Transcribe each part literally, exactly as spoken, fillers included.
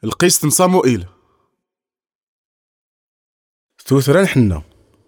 القيس صموئيل. ثوثران حنا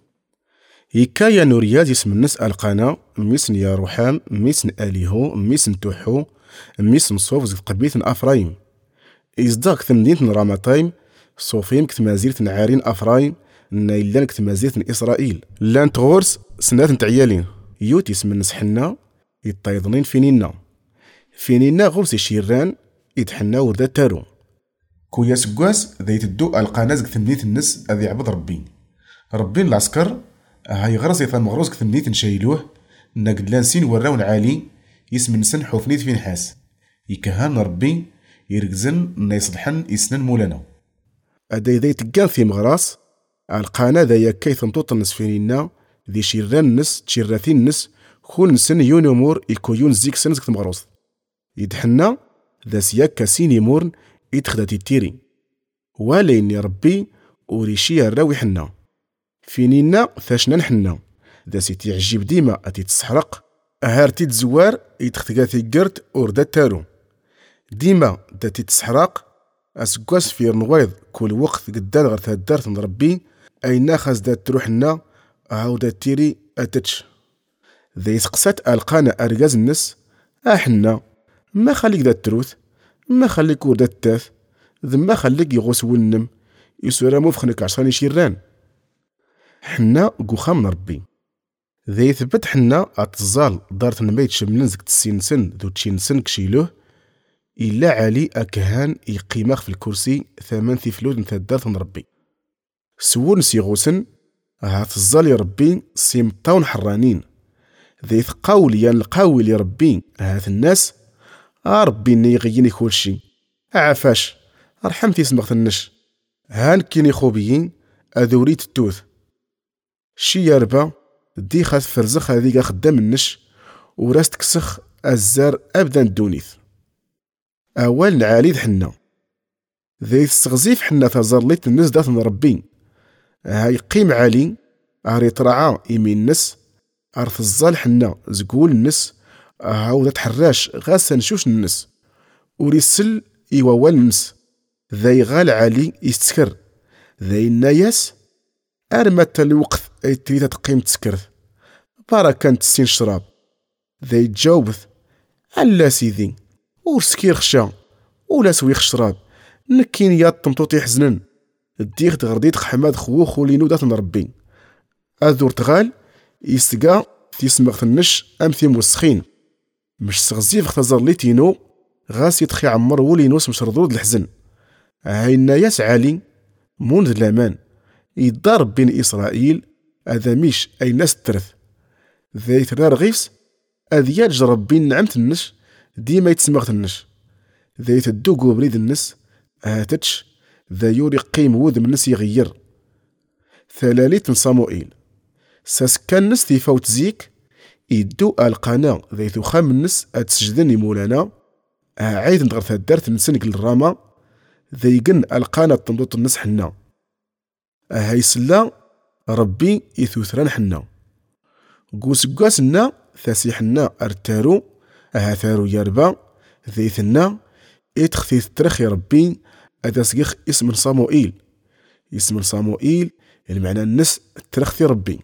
يكا يا نورياز اسم الناس القانا ميسن يا روحام ميسن اليهو ميسن توحو ميسن صوف زد قبيث افرايم ازداق ثمدين رامطايم صوفيم كتمازيرت عارين افرايم نايلان كتمازيرت اسرائيل لان تغورس سنات نتعيالين يوت اسم الناس حنا يطايضنين فينينا فينينا غورس شيران يتحنا وردا تارو كويا سكواس ذا يتدو القناز كثمنيت النس اذي يعبد ربي ربي العسكر هاي غرس يثان مغروز كثمنيت نشايلوه ناقد لانسين وراون عالي يسمن نسن حوفنيت في نحاس يكهان ربي يركزن نا يصلحن يسنن مولانا ادا ذا يتقان في مغراس القانا ذا يكاي ثمطوط النس فينينا ذي شيران النس تشيراتين النس كون نسن يونيمور يكويون زيك سنس كثم مغروز يدحنا ذا سياكا سيني مورن يتخداتي تيري والين يا ربي وريشي الراوي حنا فينينا ثاشنا نحنا ذا سيتي عجيب ديما اتي تسحرق اهارتي تزوار يتختقاتي قرت وردا تارو ديما داتي تسحرق اسكواس في رنوايض كل وقت قدان غير تهدارت من ربي اينا خاز دات تروحنا عاودا تيري اتتش ذا يسقسات القانا ارقاز النس احنا ما خليك ذات تروث ما خليك وردا التاث ذما خليك يغوس ونم يسورا موفخنك عشان يشيران حنا قوخا من ربي ذا يثبت حنا اتزال دارت نميت شملنزك تسين سن ذو تشين سن كشيلوه إلا عالي أكهان يقيماخ في الكرسي ثمان ثفلود نتا دارت ربي سوون سيغوسن هاتزال يا ربي سيمطاون حرانين ذا يثقاول يان القاول يا ربي هات الناس آ ربي ني يغيني كلشي عافاش رحمتي سمغت النش هان كيني خوبيين اذوريت التوث شي ياربا دي خاث فرزخ هذيك خدام النش وراس تكسخ الزار ابدا دونيث اول نعاليد حنا ذي السغزيف حنا تزرليت الناس دات ربي هاي قيم عالي اري طرعا يمين نس عرف الزال حنا زقول النس هاو تحراش غاسا نشوش النس وريسل إيوال نمس ذا يغال علي يستكر ذا الناياس أرمت الوقت أي تريد تقيم تسكرث بارا كانت تسين شراب ذا يتجاوبث ألا سيدي ورسكير خشا ولا سويخ شراب نكين ياد طمطوطي حزنن الديخ تغرديت حماد خوو خولينو دات نربي أذور تغال يسقى تيسمغ النش أمثي موسخين مش سغزيف اختزر ليتينو غاس يتخي عمر ولينوس مش ردود الحزن هاي الناياس عالي منذ الامان يضارب بين اسرائيل اذا ميش اي ناس ترث ذا يترار غيفس اذيال جرب بين نعمت النش ديما يتسمغت النش ذا يتدو قوبريد النس هاتتش ذا يوري قيم وذ من النس يغير ثلاليت صموئيل ساسكان نس تيفوت زيك يدو القناة ذا يثوخام النس اتسجدني مولانا عايد نغرث دارت نسنق للراما ذا يقن القانا تنضوط الناس حنا هاي سلا ربي يثوثران حنا قوس قاسنا ثاسي حنا ارتارو اها ثارو ياربا ذا يثنا اتخثيث ترخ يا ربي اذا سقيخ اسم صموئيل اسم صموئيل المعنى النس ترخثي ربي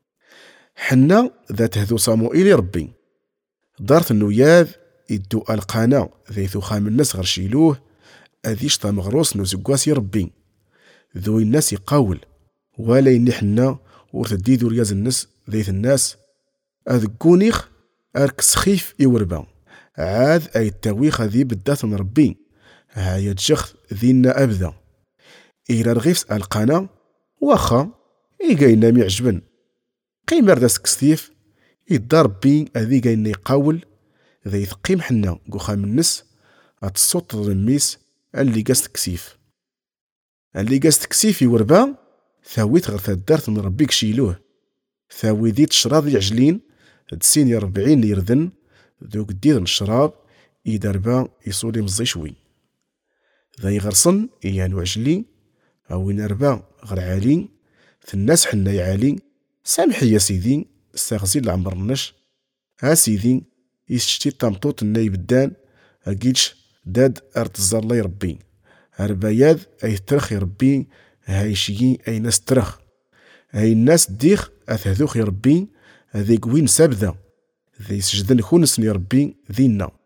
حنا ذات هذو صموئيل ربي دارت النوياذ يدو القانا ذي ثوخام الناس غرشيلوه اذيش مغروس نوزقواس ربي ذوي الناس يقاول ولا ينحنا ورتدي ذو رياز الناس ذيث الناس اذقونيخ ارك سخيف يوربا عاد اي التاويخ ذي بدات من ربي هاي تجخ ذينا ابدا إيرا رغيفس القانا واخا إيقاينا ميعجبن قيم رداس كستيف يدار بي اذي قاينا يقاول ذا يثقيم حنا قوخام النس اتصوت ضميس اللي قاس تكسيف اللي قاس تكسيف يوربا ثاويت غير ثدارت من ربيك شيلوه ثاوي ديت شراض يعجلين تسين يا ربعين يردن ذوك دير الشراب يدربا يصولي مزي شوي ذا يغرصن يانو عجلي او ينربا غير عالي في الناس حنا يعالي سامحي يا سيدي استغزي لعمر النش ها سيدي يشتي طامطوط النايب الدان اكيدش داد ارتزار الله يربي عرباياد أي ترخ ربي هاي شيي أي ناس ترخ هاي الناس ديخ أثهذوخ ربي هذي قوين سابذا ذي سجدن كونس يا ربي ذينا